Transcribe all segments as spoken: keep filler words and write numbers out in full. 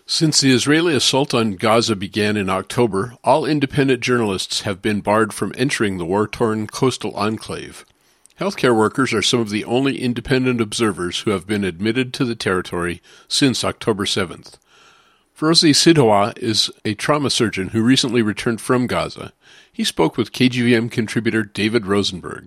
Since the Israeli assault on Gaza began in October, all independent journalists have been barred from entering the war-torn coastal enclave. Healthcare workers are some of the only independent observers who have been admitted to the territory since October seventh. Ferozi Sidhwa is a trauma surgeon who recently returned from Gaza. He spoke with K G V M contributor David Rosenberg.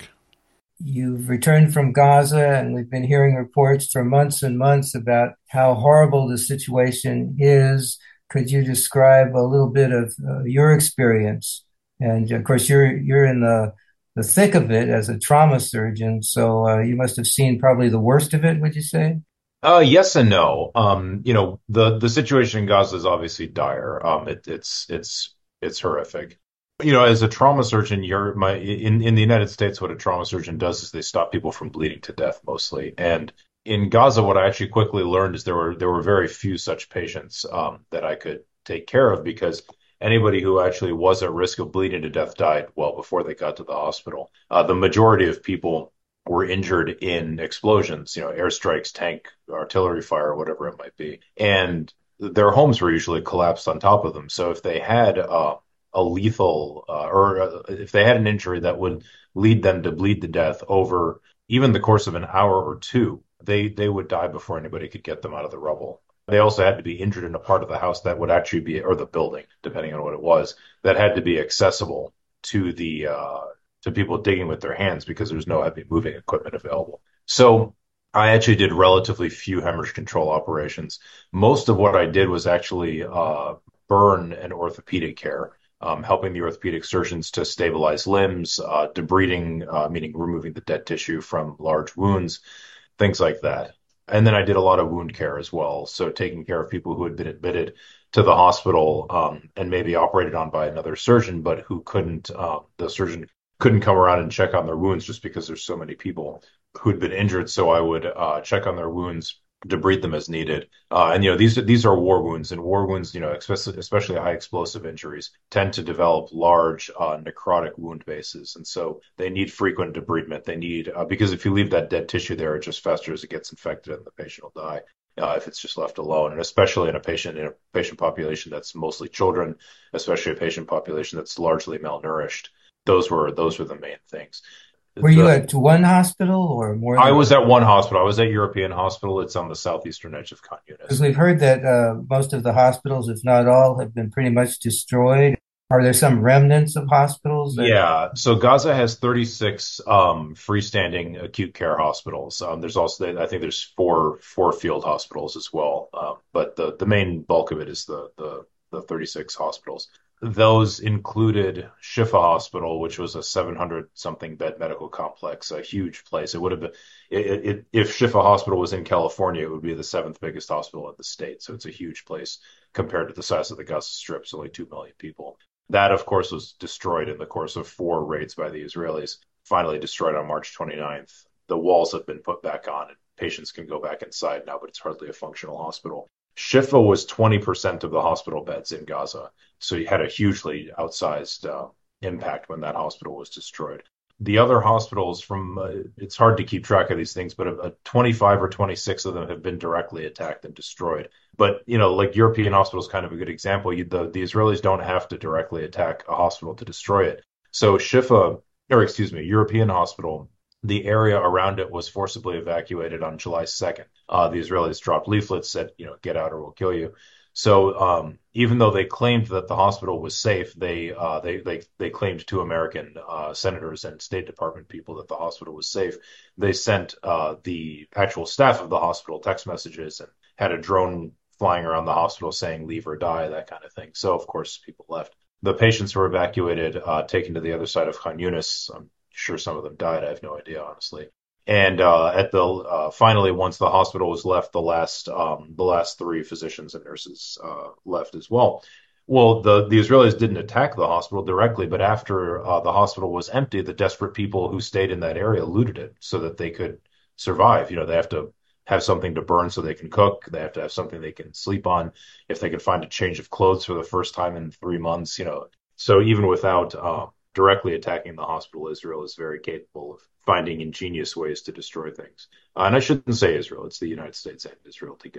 You've returned from Gaza, and we've been hearing reports for months and months about how horrible the situation is. Could you describe a little bit of uh, your experience? And of course, you're you're in the the thick of it as a trauma surgeon, so uh, you must have seen probably the worst of it, would you say? Uh, yes and no. Um, you know, the the situation in Gaza is obviously dire. Um, it, it's it's it's horrific. You know, as a trauma surgeon, you're my in in the United States, what a trauma surgeon does is they stop people from bleeding to death mostly. And in Gaza, what I actually quickly learned is there were there were very few such patients um, that I could take care of because anybody who actually was at risk of bleeding to death died well before they got to the hospital. Uh, the majority of people were injured in explosions, you know, airstrikes, tank, artillery fire, whatever it might be. And their homes were usually collapsed on top of them. So if they had uh, a lethal uh, or uh, if they had an injury that would lead them to bleed to death over even the course of an hour or two, they they would die before anybody could get them out of the rubble. They also had to be injured in a part of the house that would actually be, or the building, depending on what it was, that had to be accessible to the uh, to people digging with their hands because there's no heavy moving equipment available. So I actually did relatively few hemorrhage control operations. Most of what I did was actually uh, burn and orthopedic care, um, helping the orthopedic surgeons to stabilize limbs, uh, debriding, uh, meaning removing the dead tissue from large wounds, things like that. And then I did a lot of wound care as well. So taking care of people who had been admitted to the hospital um, and maybe operated on by another surgeon, but who couldn't, uh, the surgeon couldn't come around and check on their wounds just because there's so many people who'd been injured. So I would uh, check on their wounds, debride them as needed. Uh, and, you know, these these are war wounds, and war wounds, you know, especially, especially high explosive injuries, tend to develop large uh, necrotic wound bases. And so they need frequent debridement. They need, uh, because if you leave that dead tissue there, it just festers, it gets infected, and the patient will die. Uh, if it's just left alone, and especially in a patient in a patient population that's mostly children, especially a patient population that's largely malnourished. Those were those were the main things. Were you The at one hospital or more I than was one? at one hospital. I was at European Hospital. It's on the southeastern edge of Khan Because Yunis. we've heard that uh, most of the hospitals, if not all, have been pretty much destroyed. Are there some remnants of hospitals that? Yeah, so Gaza has thirty-six um, freestanding acute care hospitals. Um, there's also, I think, there's four four field hospitals as well. Um, but the the main bulk of it is the the the thirty-six hospitals. Those included Shifa Hospital, which was a seven hundred something bed medical complex, a huge place. It would have been, it, it, if Shifa Hospital was in California, it would be the seventh biggest hospital in the state. So it's a huge place compared to the size of the Gaza Strip. It's only two million people. That, of course, was destroyed in the course of four raids by the Israelis, finally destroyed on March twenty-ninth. The walls have been put back on, and patients can go back inside now, but it's hardly a functional hospital. Shifa was twenty percent of the hospital beds in Gaza, so you had a hugely outsized uh, impact when that hospital was destroyed. The other hospitals from, uh, it's hard to keep track of these things, but uh, twenty-five or twenty-six of them have been directly attacked and destroyed. But, you know, like European Hospital is kind of a good example. You, the, the Israelis don't have to directly attack a hospital to destroy it. So Shifa, or excuse me, European Hospital, the area around it was forcibly evacuated on July second. Uh, the Israelis dropped leaflets, said, you know, get out or we'll kill you. So um, even though they claimed that the hospital was safe, they uh, they they they claimed to American uh, senators and State Department people that the hospital was safe. They sent uh, the actual staff of the hospital text messages and had a drone flying around the hospital saying leave or die, that kind of thing. So of course people left. The patients were evacuated, uh, taken to the other side of Khan Yunis. I'm sure some of them died. I have no idea, honestly. And uh, at the uh, finally, once the hospital was left, the last um, the last three physicians and nurses uh, left as well. Well, the the Israelis didn't attack the hospital directly, but after uh, the hospital was empty, the desperate people who stayed in that area looted it so that they could survive. You know, they have to have something to burn so they can cook. They have to have something they can sleep on. If they can find a change of clothes for the first time in three months, you know. So even without uh, directly attacking the hospital, Israel is very capable of finding ingenious ways to destroy things. Uh, and I shouldn't say Israel, it's the United States and Israel together.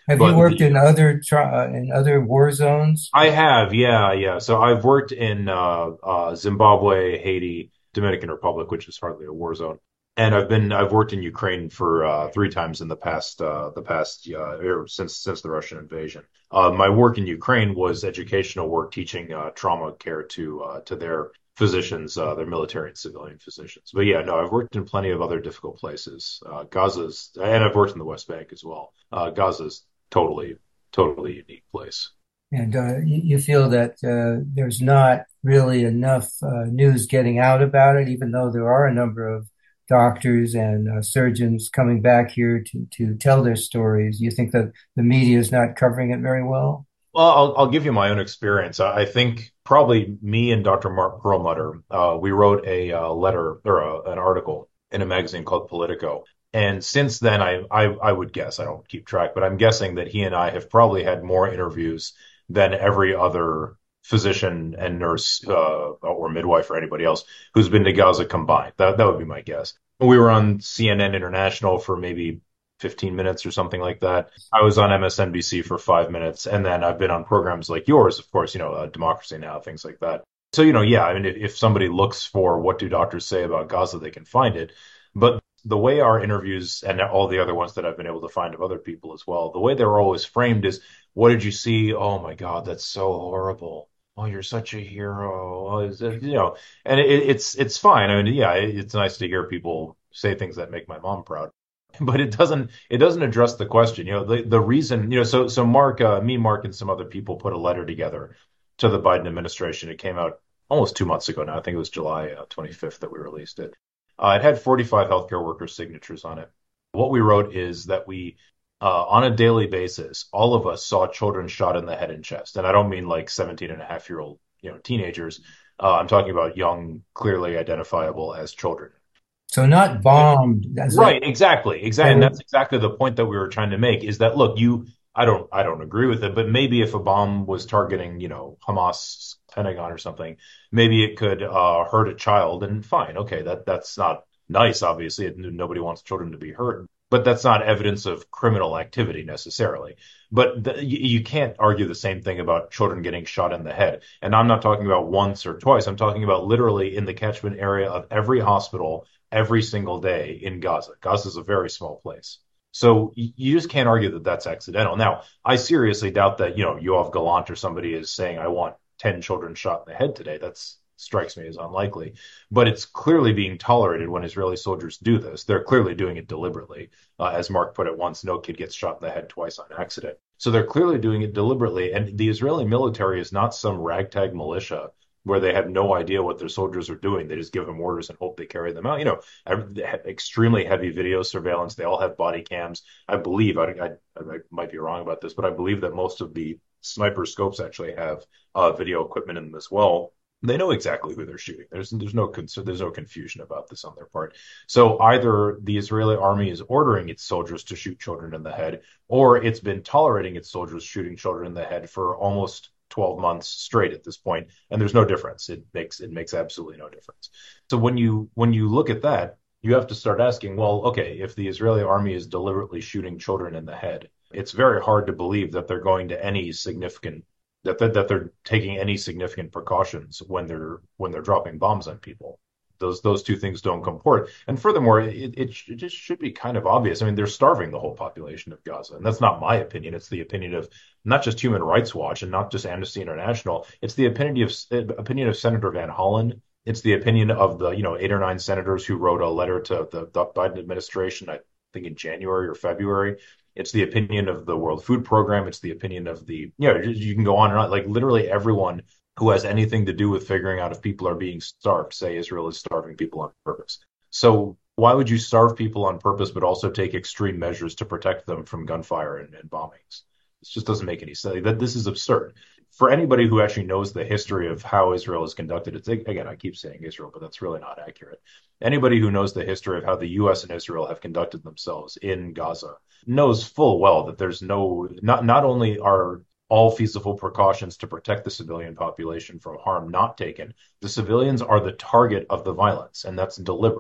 Have you But worked the in other tri- uh, in other war zones? I have, yeah, yeah. So I've worked in uh, uh, Zimbabwe, Haiti, Dominican Republic, which is hardly a war zone, and I've been I've worked in Ukraine for uh, three times in the past uh, the past uh, er, since since the Russian invasion. Uh, my work in Ukraine was educational work, teaching uh, trauma care to uh, to their physicians, uh, their military and civilian physicians. But yeah, no, I've worked in plenty of other difficult places. Uh, Gaza's, and I've worked in the West Bank as well. Uh, Gaza's totally totally unique place. And uh, you, you feel that uh, there's not really enough uh, news getting out about it, even though there are a number of doctors and uh, surgeons coming back here to, to tell their stories. You think that the media is not covering it very well? Well, I'll, I'll give you my own experience. I I think probably me and Doctor Mark Perlmutter, uh, we wrote a uh, letter or a, an article in a magazine called Politico. And since then, I, I I would guess, I don't keep track, but I'm guessing that he and I have probably had more interviews than every other physician and nurse uh, or midwife or anybody else who's been to Gaza combined. That that would be my guess. We were on C N N International for maybe fifteen minutes or something like that. I was on M S N B C for five minutes, and then I've been on programs like yours, of course, you know, uh, Democracy Now, things like that. So, you know, yeah, I mean, if, if somebody looks for what do doctors say about Gaza, they can find it. But the way our interviews and all the other ones that I've been able to find of other people as well, the way they were always framed is, what did you see? Oh my God, that's so horrible. Oh, you're such a hero. Oh, is it, you know, and it, it's it's fine. I mean, yeah, it, it's nice to hear people say things that make my mom proud, but it doesn't it doesn't address the question. You know, the the reason, you know, so so Mark, uh, me, Mark, and some other people put a letter together to the Biden administration. It came out almost two months ago now. I think it was July uh, twenty-fifth that we released it. Uh, it had forty-five healthcare workers' signatures on it. What we wrote is that we, uh, on a daily basis, all of us saw children shot in the head and chest. And I don't mean like seventeen and a half year old, you know, teenagers. Uh, I'm talking about young, clearly identifiable as children. So not bombed. As a, Right, exactly, exactly. that And would, that's exactly the point that we were trying to make is that, look, you, I don't, I don't agree with it, but maybe if a bomb was targeting, you know, Hamas Pentagon or something, maybe it could uh, hurt a child, and fine, okay, that that's not nice. Obviously, it, nobody wants children to be hurt, but that's not evidence of criminal activity necessarily. But the, you, you can't argue the same thing about children getting shot in the head. And I'm not talking about once or twice. I'm talking about literally in the catchment area of every hospital every single day in Gaza. Gaza is a very small place. So you just can't argue that that's accidental. Now, I seriously doubt that, you know, Yoav Gallant or somebody is saying, I want ten children shot in the head today. That's strikes me as unlikely. But it's clearly being tolerated when Israeli soldiers do this. They're clearly doing it deliberately. Uh, as Mark put it once, no kid gets shot in the head twice on accident. So they're clearly doing it deliberately. And the Israeli military is not some ragtag militia where they have no idea what their soldiers are doing. They just give them orders and hope they carry them out. You know, extremely heavy video surveillance. They all have body cams. I believe, I, I, I might be wrong about this, but I believe that most of the sniper scopes actually have uh, video equipment in them as well. They know exactly who they're shooting. There's there's no there's no confusion about this on their part. So either the Israeli army is ordering its soldiers to shoot children in the head, or it's been tolerating its soldiers shooting children in the head for almost twelve months straight at this point, and there's no difference. It makes it makes absolutely no difference. So when you when you look at that, you have to start asking, well, okay, if the Israeli army is deliberately shooting children in the head, it's very hard to believe that they're going to any significant that that, that they're taking any significant precautions when they're when they're dropping bombs on people. Those those two things don't comport. And furthermore, it, it, it just should be kind of obvious. I mean, they're starving the whole population of Gaza. And that's not my opinion. It's the opinion of not just Human Rights Watch and not just Amnesty International. It's the opinion of opinion of Senator Van Hollen. It's the opinion of the, you know, eight or nine senators who wrote a letter to the, the Biden administration, I think in January or February. It's the opinion of the World Food Program. It's the opinion of the, you know, you can go on and on. Like literally everyone who has anything to do with figuring out if people are being starved, say Israel is starving people on purpose. So why would you starve people on purpose, but also take extreme measures to protect them from gunfire and, and bombings? This just doesn't make any sense. That this is absurd. For anybody who actually knows the history of how Israel is conducted, it's again, I keep saying Israel, but that's really not accurate. Anybody who knows the history of how the U S and Israel have conducted themselves in Gaza knows full well that there's no, not not only are all feasible precautions to protect the civilian population from harm not taken, the civilians are the target of the violence, and that's deliberate.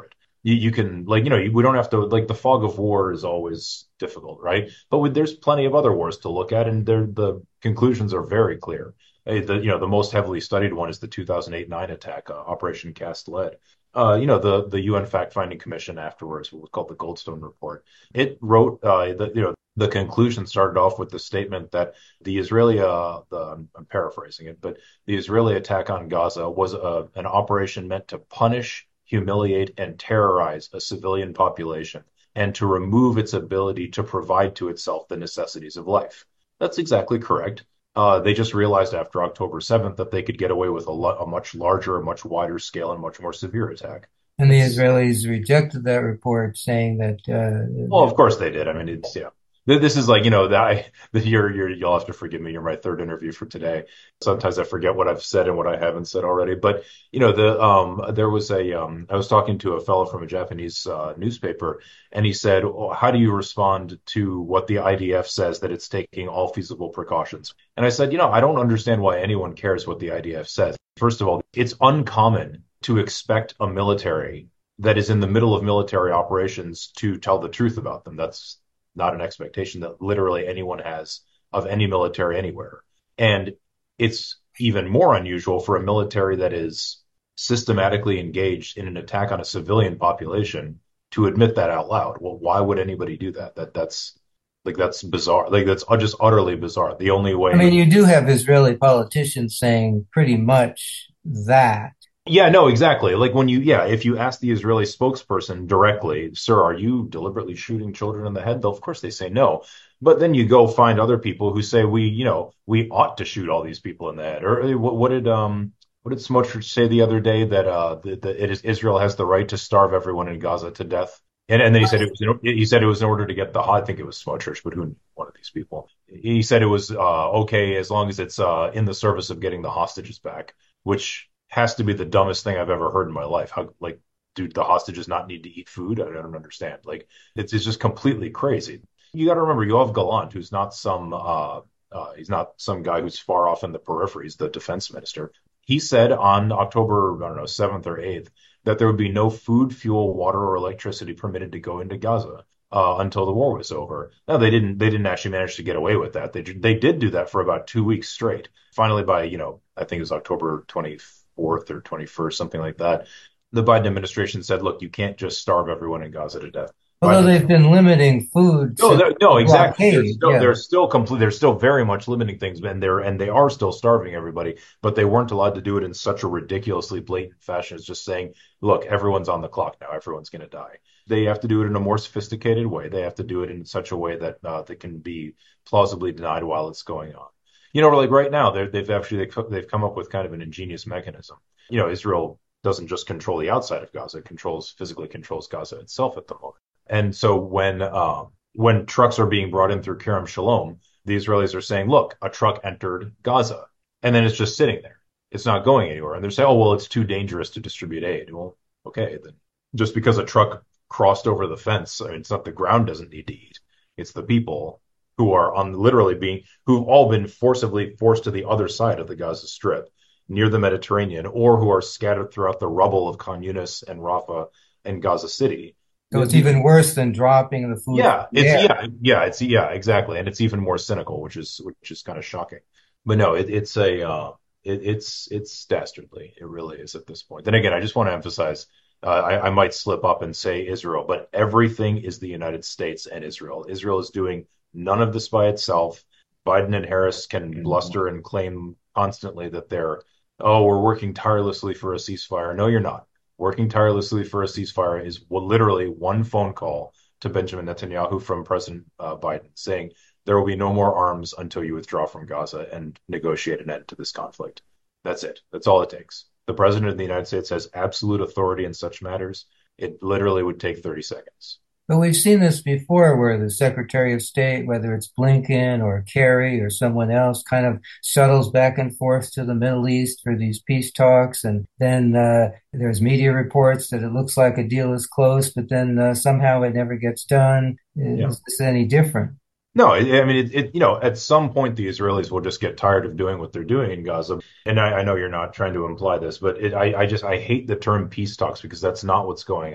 You, you can like you know we don't have to like the fog of war is always difficult, right? But with, there's plenty of other wars to look at, and the conclusions are very clear. Uh, The you know the most heavily studied one is the two thousand eight nine attack, uh, Operation Cast Lead. Uh, you know the the U N Fact Finding Commission afterwards, what was called the Goldstone Report. It wrote uh, the you know the conclusion started off with the statement that the Israeli uh, the, I'm paraphrasing it, but the Israeli attack on Gaza was a, an operation meant to punish, humiliate, and terrorize a civilian population and to remove its ability to provide to itself the necessities of life. That's exactly correct. Uh, they just realized after October seventh that they could get away with a, lo- a much larger, a much wider scale, and much more severe attack. And the It's Israelis rejected that report, saying that Well, uh, of course they did. I mean, it's yeah. Th- This is like, you know, that I, that you're, you're, you'll have to forgive me. You're my third interview for today. Sometimes I forget what I've said and what I haven't said already. But, you know, the, um, there was a, um, I was talking to a fellow from a Japanese, uh, newspaper, and he said, "Oh, how do you respond to what the I D F says that it's taking all feasible precautions?" And I said, you know, I don't understand why anyone cares what the I D F says. First of all, it's uncommon to expect a military that is in the middle of military operations to tell the truth about them. That's not an expectation that literally anyone has of any military anywhere. And it's even more unusual for a military that is systematically engaged in an attack on a civilian population to admit that out loud. Well, why would anybody do that? That that's like that's bizarre. Like that's just utterly bizarre. The only I mean, way you do have Israeli politicians saying pretty much that. Yeah, no, exactly. Like when you, yeah, if you ask the Israeli spokesperson directly, "Sir, are you deliberately shooting children in the head?" They'll, of course, they say no. But then you go find other people who say we, you know, we ought to shoot all these people in the head. Or uh, what, what did um what did Smotrich say the other day that uh that, that it is Israel has the right to starve everyone in Gaza to death? And and then he said it was in, he said it was in order to get the I think it was Smotrich, but who one of these people? He said it was uh okay as long as it's uh in the service of getting the hostages back, which has to be the dumbest thing I've ever heard in my life. How, like, do the hostages not need to eat food? I don't understand. Like, it's, it's just completely crazy. You got to remember, Yoav Gallant, who's not some, uh, uh, he's not some guy who's far off in the periphery. He's the defense minister. He said on October, I don't know, seventh or eighth, that there would be no food, fuel, water, or electricity permitted to go into Gaza. Uh, until the war was over. No, they didn't. They didn't actually manage to get away with that. They they did do that for about two weeks straight. Finally, by you know, I think it was October twenty-fourth or twenty-first, something like that. The Biden administration said, "Look, you can't just starve everyone in Gaza to death." Although Biden, they've been limiting food no, since they're- no, the exactly. They're blockade, still yeah. they're still complete. They're still very much limiting things, and they're and they are still starving everybody. But they weren't allowed to do it in such a ridiculously blatant fashion as just saying, "Look, everyone's on the clock now. Everyone's going to die." They have to do it in a more sophisticated way. They have to do it in such a way that uh, that can be plausibly denied while it's going on. You know, like right now, they're, they've actually they've come up with kind of an ingenious mechanism. You know, Israel doesn't just control the outside of Gaza; it controls physically controls Gaza itself at the moment. And so when um, when trucks are being brought in through Kerem Shalom, the Israelis are saying, "Look, a truck entered Gaza," and then it's just sitting there. It's not going anywhere. And they're saying, "Oh, well, it's too dangerous to distribute aid." Well, okay, then just because a truck crossed over the fence, I mean, it's not the ground doesn't need to eat. It's the people who are on literally being who've all been forcibly forced to the other side of the Gaza Strip, near the Mediterranean, or who are scattered throughout the rubble of Khan Yunis and Rafah and Gaza City. So The, it's the, even worse than dropping the food from yeah, the it's air. yeah, yeah, it's yeah, exactly, and it's even more cynical, which is which is kind of shocking. But no, it, it's a uh, it, it's it's dastardly. It really is at this point. Then again, I just want to emphasize. Uh, I, I might slip up and say Israel, but everything is the United States and Israel. Israel is doing none of this by itself. Biden and Harris can bluster and claim constantly that they're, oh, we're working tirelessly for a ceasefire. No, you're not. Working tirelessly for a ceasefire is literally one phone call to Benjamin Netanyahu from President uh, Biden saying there will be no more arms until you withdraw from Gaza and negotiate an end to this conflict. That's it. That's all it takes. The President of the United States has absolute authority in such matters. It literally would take thirty seconds. But we've seen this before where the Secretary of State, whether it's Blinken or Kerry or someone else, kind of shuttles back and forth to the Middle East for these peace talks. And then uh, there's media reports that it looks like a deal is close, but then uh, somehow it never gets done. Yeah. Is this any different? No, I I mean, it, it, you know, at some point the Israelis will just get tired of doing what they're doing in Gaza. And I, I know you're not trying to imply this, but it, I, I just I hate the term peace talks because that's not what's going on.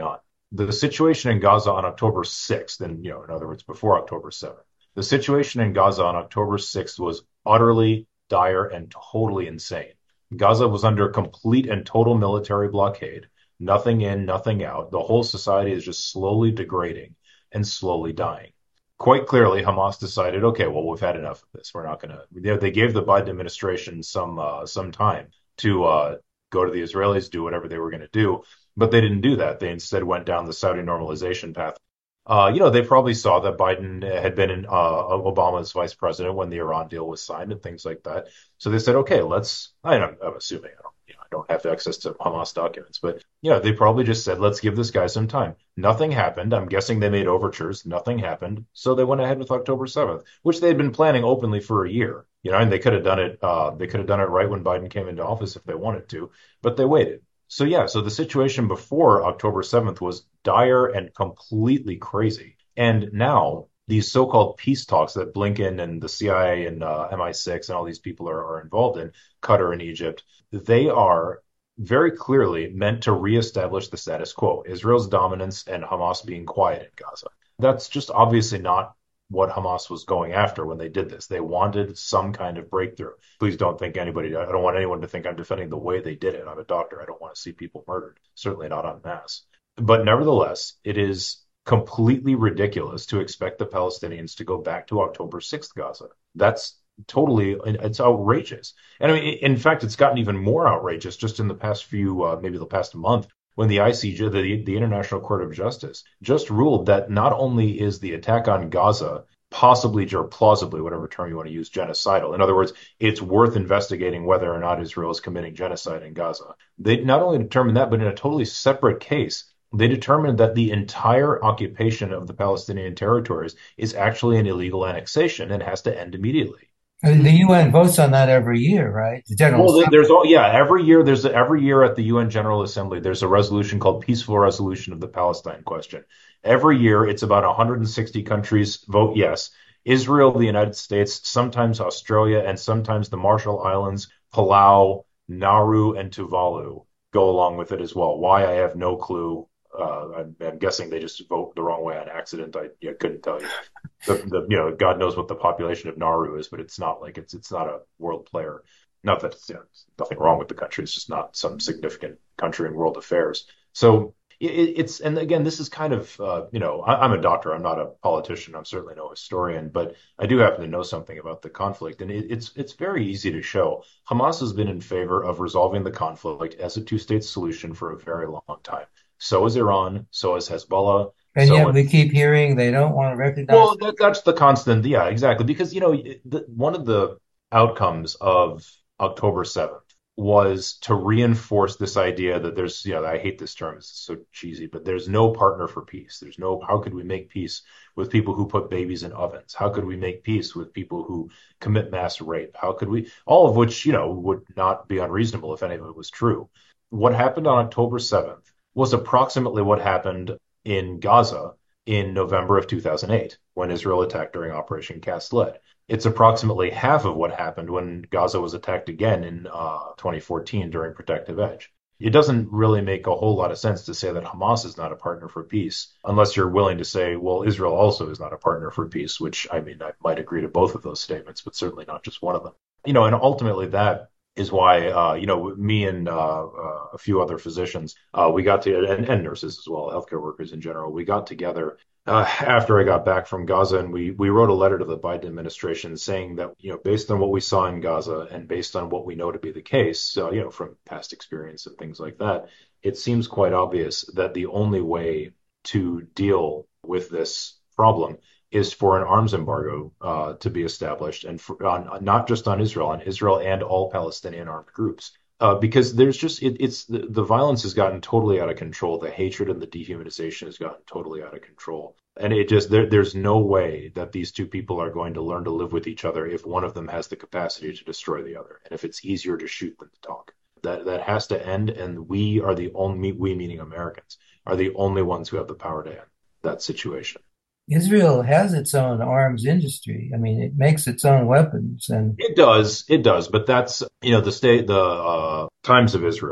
The situation in Gaza on October sixth, and, you know, in other words, before October seventh, the situation in Gaza on October sixth was utterly dire and totally insane. Gaza was under complete and total military blockade, nothing in, nothing out. The whole society is just slowly degrading and slowly dying. Quite clearly, Hamas decided, okay, well, we've had enough of this. We're not going to. They, they gave the Biden administration some uh, some time to uh, go to the Israelis, do whatever they were going to do, but they didn't do that. They instead went down the Saudi normalization path. Uh, you know, they probably saw that Biden had been in, uh, Obama's vice president when the Iran deal was signed and things like that. So they said, okay, let's. I, I'm, I'm assuming. I don't, you know, I don't have access to Hamas documents, but yeah, they probably just said, let's give this guy some time. Nothing happened. I'm guessing they made overtures. Nothing happened. So they went ahead with October seventh, which they had been planning openly for a year. You know, and they could have done it. Uh, they could have done it right when Biden came into office if they wanted to, but they waited. So yeah, so the situation before October seventh was dire and completely crazy. And now these so-called peace talks that Blinken and the C I A and uh, M I six and all these people are, are involved in, Qatar and Egypt, they are very clearly meant to reestablish the status quo, Israel's dominance and Hamas being quiet in Gaza. That's just obviously not what Hamas was going after when they did this. They wanted some kind of breakthrough. Please don't think anybody, I don't want anyone to think I'm defending the way they did it. I'm a doctor. I don't want to see people murdered, certainly not en masse. But nevertheless, it is completely ridiculous to expect the Palestinians to go back to October sixth Gaza. That's totally, it's outrageous. And I mean, in fact, it's gotten even more outrageous just in the past few, uh, maybe the past month, when the I C J, the, the International Court of Justice, just ruled that not only is the attack on Gaza possibly or plausibly, whatever term you want to use, genocidal. In other words, it's worth investigating whether or not Israel is committing genocide in Gaza. They not only determined that, but in a totally separate case, they determined that the entire occupation of the Palestinian territories is actually an illegal annexation and has to end immediately. And the U N votes on that every year, right? The General Well, Assembly. there's all yeah. Every year, there's every year at the U N General Assembly, there's a resolution called Peaceful Resolution of the Palestine Question. Every year, it's about one hundred sixty countries vote yes. Israel, the United States, sometimes Australia, and sometimes the Marshall Islands, Palau, Nauru, and Tuvalu go along with it as well. Why, I have no clue. Uh, I'm, I'm guessing they just vote the wrong way on accident. I yeah, couldn't tell you. The, the, you know, God knows what the population of Nauru is, but it's not like it's it's not a world player. Not that you know, there's nothing wrong with the country. It's just not some significant country in world affairs. So it, it's and again, this is kind of uh, you know, I, I'm a doctor. I'm not a politician. I'm certainly no historian, but I do happen to know something about the conflict, and it, it's it's very easy to show. Hamas has been in favor of resolving the conflict as a two-state solution for a very long time. So is Iran. So is Hezbollah. And so yet it, we keep hearing they don't want to recognize. well, that, that's the constant. Yeah, exactly. Because, you know, the, one of the outcomes of October seventh was to reinforce this idea that there's, you know, I hate this term, it's so cheesy, but there's no partner for peace. There's no, how could we make peace with people who put babies in ovens? How could we make peace with people who commit mass rape? How could we, all of which, you know, would not be unreasonable if any of it was true. What happened on October seventh was approximately what happened in Gaza in November of two thousand eight, when Israel attacked during Operation Cast Lead. It's approximately half of what happened when Gaza was attacked again in uh, twenty fourteen during Protective Edge. It doesn't really make a whole lot of sense to say that Hamas is not a partner for peace, unless you're willing to say, well, Israel also is not a partner for peace, which, I mean, I might agree to both of those statements, but certainly not just one of them. You know, and ultimately that is why, uh, you know, me and uh, uh, a few other physicians, uh, we got to, and, and nurses as well, healthcare workers in general, we got together uh, after I got back from Gaza, and we we wrote a letter to the Biden administration saying that, you know, based on what we saw in Gaza and based on what we know to be the case, uh, you know, from past experience and things like that, it seems quite obvious that the only way to deal with this problem is for an arms embargo uh, to be established, and for, on, not just on Israel, on Israel and all Palestinian armed groups. Uh, because there's just, it, it's the, the violence has gotten totally out of control. The hatred and the dehumanization has gotten totally out of control. And it just, there, there's no way that these two people are going to learn to live with each other if one of them has the capacity to destroy the other. And if it's easier to shoot than to talk. That, that has to end. And we are the only, we meaning Americans, are the only ones who have the power to end that situation. Israel has its own arms industry. I mean, it makes its own weapons, and it does, it does. But that's, you know, the state, the uh, Times of Israel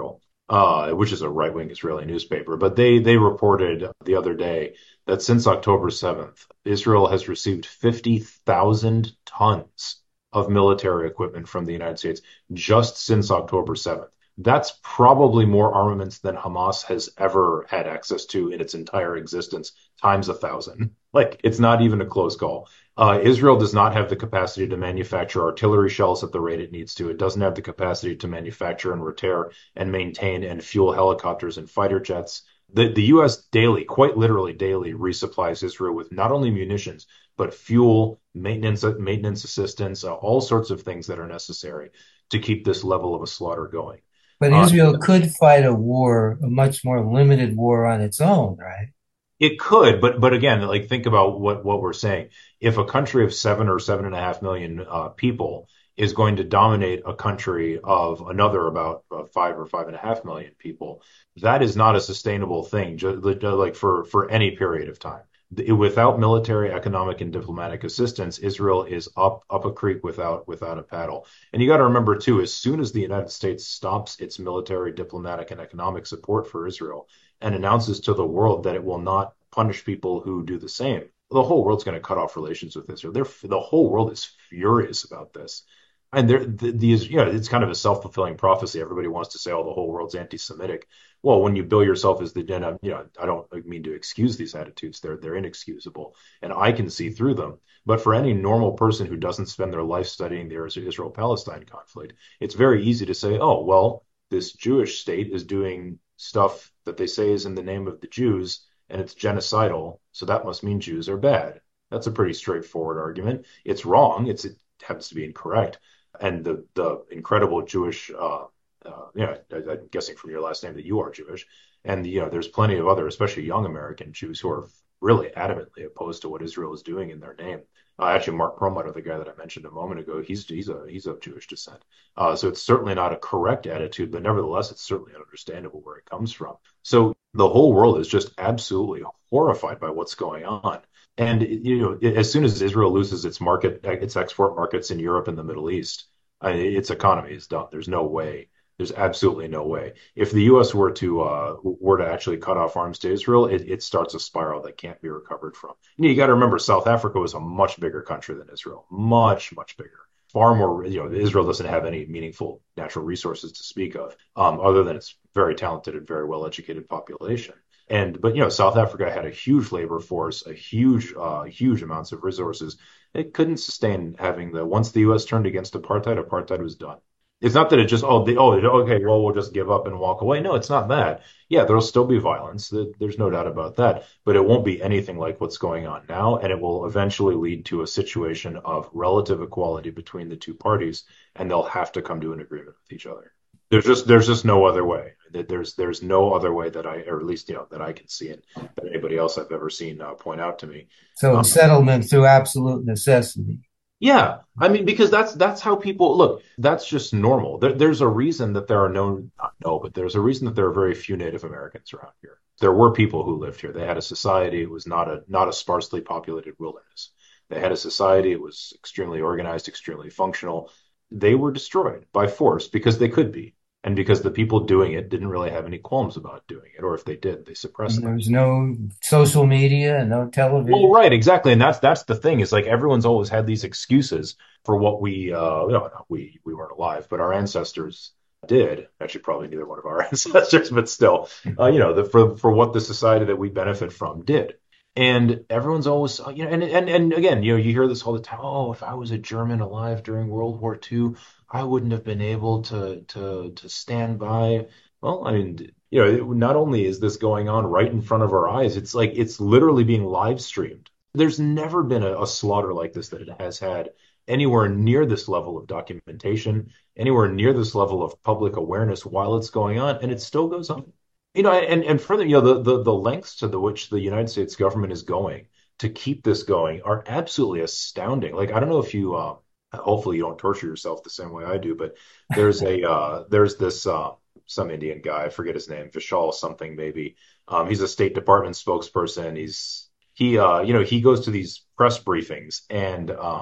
uh, which is a right-wing Israeli newspaper. But they they reported the other day that since October seventh, Israel has received fifty thousand tons of military equipment from the United States just since October seventh. That's probably more armaments than Hamas has ever had access to in its entire existence, times a thousand. Like, it's not even a close call. Uh, Israel does not have the capacity to manufacture artillery shells at the rate it needs to. It doesn't have the capacity to manufacture and repair and maintain and fuel helicopters and fighter jets. The, the U S daily, quite literally daily, resupplies Israel with not only munitions, but fuel, maintenance, maintenance assistance, uh, all sorts of things that are necessary to keep this level of a slaughter going. But Uh, Israel could fight a war, a much more limited war on its own, right? It could, but but again, like think about what what we're saying. If a country of seven or seven and a half million uh, people is going to dominate a country of another about uh, five or five and a half million people, that is not a sustainable thing, just, like for for any period of time. Without military, economic, and diplomatic assistance, Israel is up up a creek without without a paddle. And you got to remember too, as soon as the United States stops its military, diplomatic, and economic support for Israel and announces to the world that it will not punish people who do the same, the whole world's going to cut off relations with Israel. They're, the whole world is furious about this. And there, the, these, you know, it's kind of a self-fulfilling prophecy. Everybody wants to say, "Oh, the whole world's anti-Semitic." Well, when you bill yourself as the, you know, I don't mean to excuse these attitudes; they're they're inexcusable, and I can see through them. But for any normal person who doesn't spend their life studying the Israel-Palestine conflict, it's very easy to say, "Oh, well, this Jewish state is doing stuff that they say is in the name of the Jews, and it's genocidal, so that must mean Jews are bad." That's a pretty straightforward argument. It's wrong. It's, it happens to be incorrect. And the the incredible Jewish, uh, uh, you know, I, I'm guessing from your last name that you are Jewish, and you know, there's plenty of other, especially young American Jews, who are really adamantly opposed to what Israel is doing in their name. Uh, actually, Mark Perlmutter, the guy that I mentioned a moment ago, he's he's a he's of Jewish descent. Uh, so it's certainly not a correct attitude, but nevertheless, it's certainly understandable where it comes from. So the whole world is just absolutely horrified by what's going on. And you know, as soon as Israel loses its market, its export markets in Europe and the Middle East, I, its economy is done. There's no way. There's absolutely no way. If the U S were to uh, were to actually cut off arms to Israel, it, it starts a spiral that can't be recovered from. You know, you got to remember, South Africa was a much bigger country than Israel, much much bigger, far more. You know, Israel doesn't have any meaningful natural resources to speak of, um, other than its very talented and very well educated population. And but you know, South Africa had a huge labor force, a huge, uh, huge amounts of resources. It couldn't sustain having the once the U S turned against apartheid, apartheid was done. It's not that it just oh they, oh okay well we'll just give up and walk away. No, it's not that. Yeah, there'll still be violence. There's no doubt about that. But it won't be anything like what's going on now, and it will eventually lead to a situation of relative equality between the two parties, and they'll have to come to an agreement with each other. There's just there's just no other way. There's there's no other way that I, or at least you know that I can see it, that anybody else I've ever seen uh, point out to me. So Um, settlement through absolute necessity. yeah, I mean because that's that's how people look. That's just normal. There, there's a reason that there are no not no, but there's a reason that there are very few Native Americans around here. There were people who lived here. They had a society. It was not a not a sparsely populated wilderness. They had a society. It was extremely organized, extremely functional. They were destroyed by force because they could be, and because the people doing it didn't really have any qualms about doing it, or if they did, they suppressed And them. there's no social media and no Well, television. right, exactly, and that's that's the thing. Is like everyone's always had these excuses for what we, uh, no, no, we we weren't alive, but our ancestors did. Actually, probably neither one of our ancestors, but still, uh, you know, the, for for what the society that we benefit from did. And everyone's always, you know, and, and and again, you know, you hear this all the time. Oh, if I was a German alive during World War Two, I wouldn't have been able to to to stand by. Well, I mean, you know, not only is this going on right in front of our eyes, it's like it's literally being live streamed. There's never been a, a slaughter like this that it has had anywhere near this level of documentation, anywhere near this level of public awareness while it's going on, and it still goes on. You know, and and further, you know, the the, the lengths to the which the United States government is going to keep this going are absolutely astounding. Like, I don't know if you, uh, hopefully, you don't torture yourself the same way I do, but there's a uh, there's this uh, some Indian guy, I forget his name, Vishal something maybe. Um, he's a State Department spokesperson. He's he uh, you know, he goes to these press briefings and um,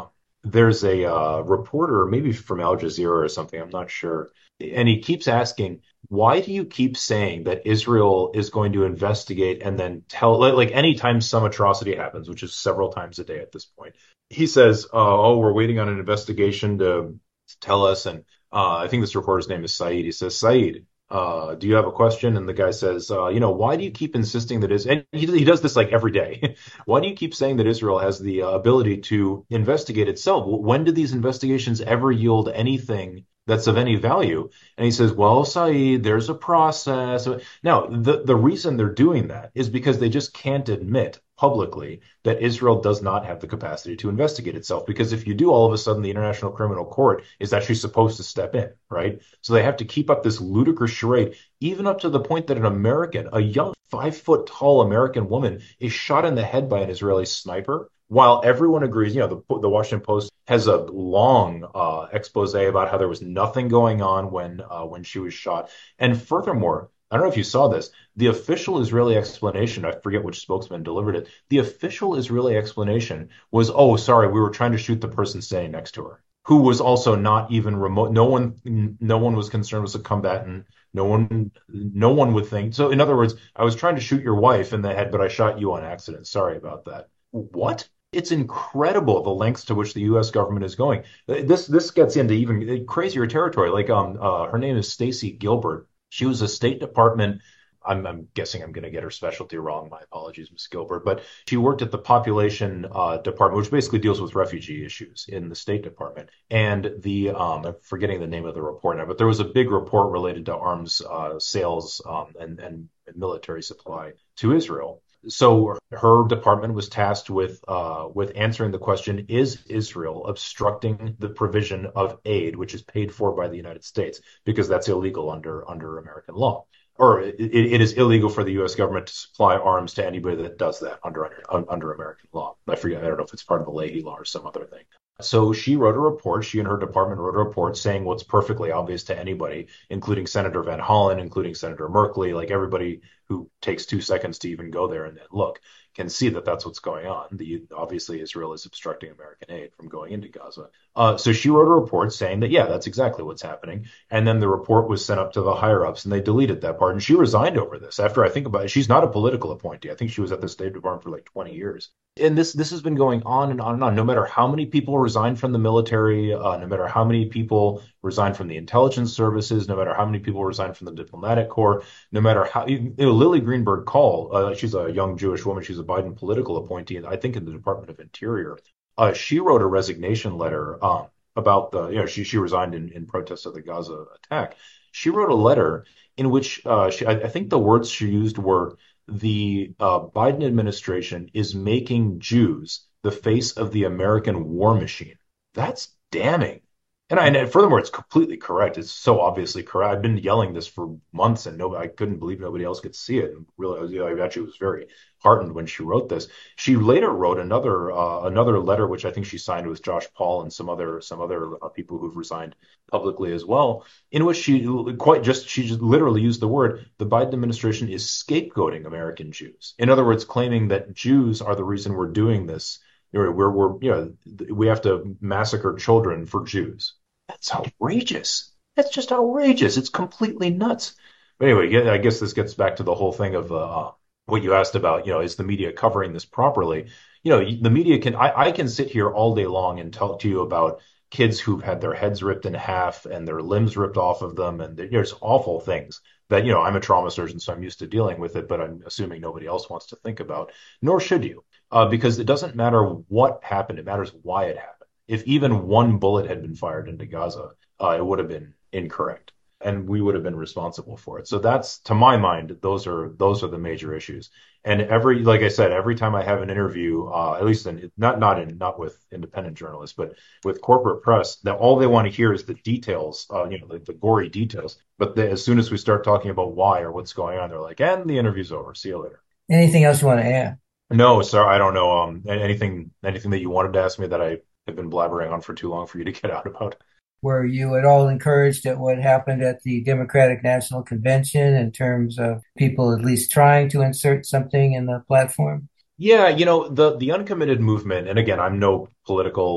there's a uh, reporter, maybe from Al Jazeera or something, I'm not sure. And he keeps asking, why do you keep saying that Israel is going to investigate and then tell, like, like anytime some atrocity happens, which is several times a day at this point, he says, uh, oh, we're waiting on an investigation to tell us. And uh, I think this reporter's name is Saeed. He says, Saeed, uh, do you have a question? And the guy says, uh, you know, why do you keep insisting that is, and he, he does this like every day. Why do you keep saying that Israel has the uh, ability to investigate itself? When did these investigations ever yield anything that's of any value? And he says, well, Saeed, there's a process. Now, the, the reason they're doing that is because they just can't admit publicly that Israel does not have the capacity to investigate itself. Because if you do, all of a sudden, the International Criminal Court is actually supposed to step in, right? So they have to keep up this ludicrous charade, even up to the point that an American, a young five foot tall American woman, is shot in the head by an Israeli sniper. While everyone agrees, you know, the, the Washington Post has a long uh, expose about how there was nothing going on when uh, when she was shot. And furthermore, I don't know if you saw this, the official Israeli explanation, I forget which spokesman delivered it, the official Israeli explanation was, oh, sorry, we were trying to shoot the person standing next to her, who was also not even remote. No one, no one was concerned as a combatant. No one, no one would think. So in other words, I was trying to shoot your wife in the head, but I shot you on accident. Sorry about that. What? It's incredible the lengths to which the U S government is going. This this gets into even crazier territory. Like um, uh, her name is Stacy Gilbert. She was a State Department. I'm, I'm guessing I'm going to get her specialty wrong. My apologies, Miz Gilbert. But she worked at the Population uh, Department, which basically deals with refugee issues in the State Department. And the um, I'm forgetting the name of the report now, but there was a big report related to arms uh, sales um, and, and military supply to Israel. So her department was tasked with uh, with answering the question: is Israel obstructing the provision of aid, which is paid for by the United States, because that's illegal under under American law, or it, it is illegal for the U S government to supply arms to anybody that does that under under, under American law. I forget. I don't know if it's part of the Leahy law or some other thing. So she wrote a report, she and her department wrote a report saying what's perfectly obvious to anybody, including Senator Van Hollen, including Senator Merkley, like everybody who takes two seconds to even go there and look, can see that that's what's going on. The, obviously, Israel is obstructing American aid from going into Gaza. Uh, so she wrote a report saying that, yeah, that's exactly what's happening. And then the report was sent up to the higher ups and they deleted that part. And she resigned over this. After I think about it, she's not a political appointee. I think she was at the State Department for like twenty years. And this this has been going on and on and on. No matter how many people resign from the military, uh, no matter how many people resign from the intelligence services, no matter how many people resign from the diplomatic corps, no matter how, you know, Lily Greenberg Call, uh, she's a young Jewish woman. She's a Biden political appointee, I think in the Department of Interior. Uh, she wrote a resignation letter um, about the, you know, she, she resigned in, in protest of the Gaza attack. She wrote a letter in which uh, she, I, I think the words she used were, the uh, Biden administration is making Jews the face of the American war machine. That's damning. And, I, and furthermore, it's completely correct. It's so obviously correct. I've been yelling this for months, and nobody, I couldn't believe nobody else could see it. And really, I actually was very heartened when she wrote this. She later wrote another uh, another letter, which I think she signed with Josh Paul and some other some other uh, people who've resigned publicly as well, in which she quite just she just literally used the word, the Biden administration is scapegoating American Jews. In other words, claiming that Jews are the reason we're doing this. We're, we're, you know, we have to massacre children for Jews. That's outrageous. That's just outrageous. It's completely nuts. But anyway, I guess this gets back to the whole thing of uh, what you asked about, you know, is the media covering this properly? You know, the media can, I, I can sit here all day long and talk to you about kids who've had their heads ripped in half and their limbs ripped off of them. And there's awful things that, you know, I'm a trauma surgeon, so I'm used to dealing with it, but I'm assuming nobody else wants to think about, nor should you, uh, because it doesn't matter what happened. It matters why it happened. If even one bullet had been fired into Gaza, uh, it would have been incorrect, and we would have been responsible for it. So that's, to my mind, those are those are the major issues. And every, like I said, every time I have an interview, uh, at least in, not not in not with independent journalists, but with corporate press, that all they want to hear is the details, uh, you know, the, the gory details. But they, as soon as we start talking about why or what's going on, they're like, and the interview's over. See you later. Anything else you want to add? No, sir, I don't know. Um, anything anything that you wanted to ask me that I have been blabbering on for too long for you to get out about. Were you at all encouraged at what happened at the Democratic National Convention in terms of people at least trying to insert something in the platform? Yeah, you know, the the uncommitted movement, and again, I'm no political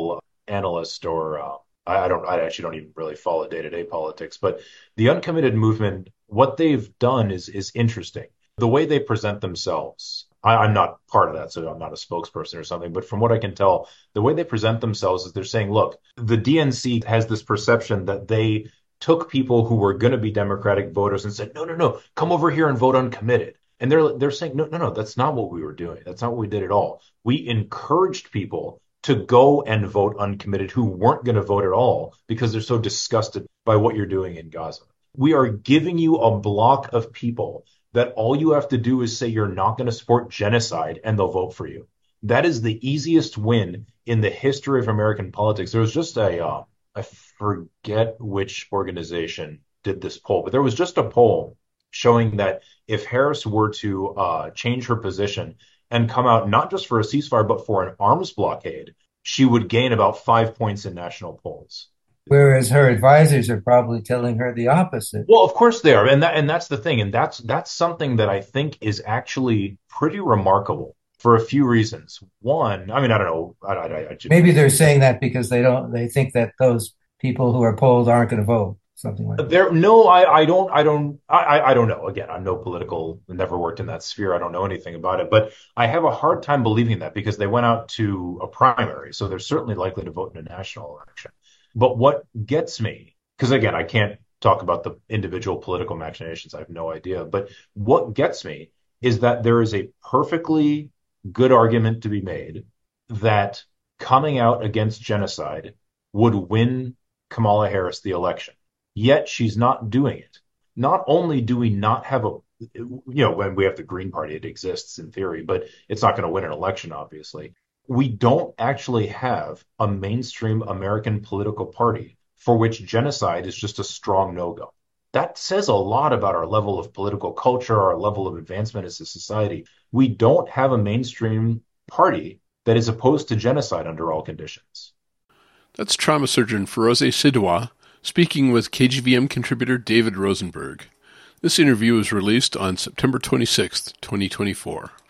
analyst or uh, I, I don't, I actually don't even really follow day-to-day politics, but the uncommitted movement, what they've done is is interesting. The way they present themselves, I, I'm not part of that, so I'm not a spokesperson or something, but from what I can tell, the way they present themselves is they're saying, look, the D N C has this perception that they took people who were going to be Democratic voters and said, no, no, no, come over here and vote uncommitted. And they're they're saying, no, no, no, that's not what we were doing. That's not what we did at all. We encouraged people to go and vote uncommitted who weren't going to vote at all because they're so disgusted by what you're doing in Gaza. We are giving you a block of people that all you have to do is say you're not going to support genocide and they'll vote for you. That is the easiest win in the history of American politics. There was just a, uh, I forget which organization did this poll, but there was just a poll showing that if Harris were to uh, change her position and come out not just for a ceasefire, but for an arms blockade, she would gain about five points in national polls. Whereas her advisors are probably telling her the opposite. Well, of course they are. And that, and that's the thing. And that's, that's something that I think is actually pretty remarkable for a few reasons. One, I mean, I don't know. I, I, I just, Maybe they're saying that because they don't, they think that those people who are polled aren't going to vote. Something like that. There, no, I, I don't, I don't, I, I don't know. Again, I'm no political, never worked in that sphere. I don't know anything about it, but I have a hard time believing that because they went out to a primary, so they're certainly likely to vote in a national election. But what gets me, because again, I can't talk about the individual political machinations. I have no idea. But what gets me is that there is a perfectly good argument to be made that coming out against genocide would win Kamala Harris the election. Yet she's not doing it. Not only do we not have a, you know, when we have the Green Party, it exists in theory, but it's not going to win an election, obviously. We don't actually have a mainstream American political party for which genocide is just a strong no-go. That says a lot about our level of political culture, our level of advancement as a society. We don't have a mainstream party that is opposed to genocide under all conditions. That's trauma surgeon Feroze Sidwa speaking with K G V M contributor David Rosenberg. This interview was released on September twenty-sixth, twenty twenty-four.